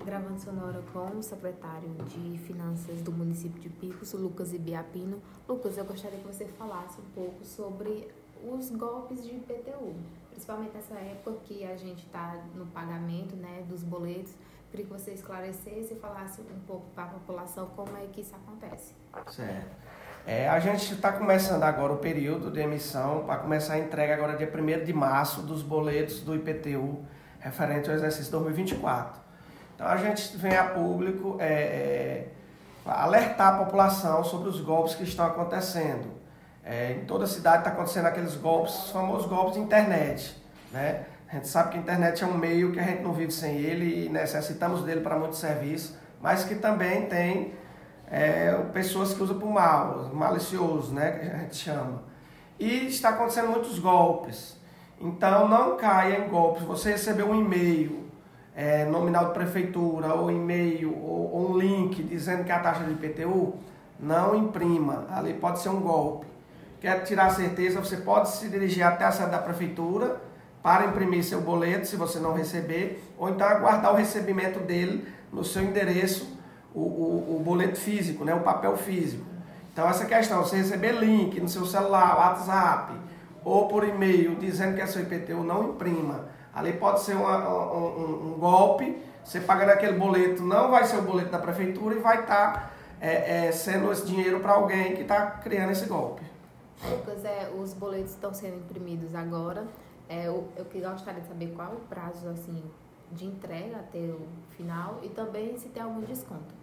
Gravando sonora com o secretário de Finanças do município de Picos, Lucas Ibiapino. Lucas, eu gostaria que você falasse um pouco sobre os golpes de IPTU, principalmente nessa época que a gente está no pagamento, né, dos boletos. Queria que você esclarecesse e falasse um pouco para a população como é que isso acontece. Certo. A gente está começando agora o período de emissão para começar a entrega agora dia 1º de março dos boletos do IPTU referente ao exercício 2024. Então a gente vem a público alertar a população sobre os golpes que estão acontecendo. Em toda a cidade está acontecendo aqueles golpes, os famosos golpes de internet, né? A gente sabe que a internet é um meio que a gente não vive sem ele e necessitamos dele para muitos serviços, mas que também tem pessoas que usam para o mal, malicioso, né, que a gente chama. E está acontecendo muitos golpes. Então não caia em golpes. Você recebeu um e-mail nominal de prefeitura, ou e-mail, ou um link dizendo que é a taxa de IPTU, não imprima. Ali pode ser um golpe. Quer tirar certeza, você pode se dirigir até a sede da prefeitura para imprimir seu boleto, se você não receber, ou então aguardar o recebimento dele no seu endereço, o boleto físico, né, o papel físico. Então essa questão, você receber link no seu celular, WhatsApp, ou por e-mail dizendo que é seu IPTU, não imprima. Ali pode ser um golpe, você pagando aquele boleto, não vai ser o boleto da prefeitura e vai estar sendo esse dinheiro para alguém que está criando esse golpe. Lucas, os boletos estão sendo imprimidos agora. Eu gostaria de saber qual é o prazo assim, de entrega até o final e também se tem algum desconto.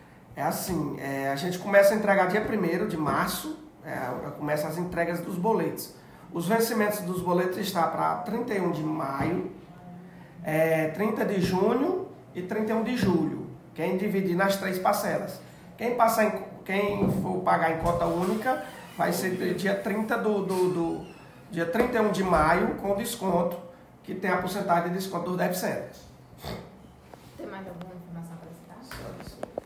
A gente começa a entregar dia 1º de março, começa as entregas dos boletos. Os vencimentos dos boletos estão para 31 de maio, 30 de junho e 31 de julho. Quem dividir nas 3 parcelas. Quem for pagar em cota única vai ser dia 31 de maio com desconto, que tem a porcentagem de desconto dos 10%. Tem mais alguma informação para citar?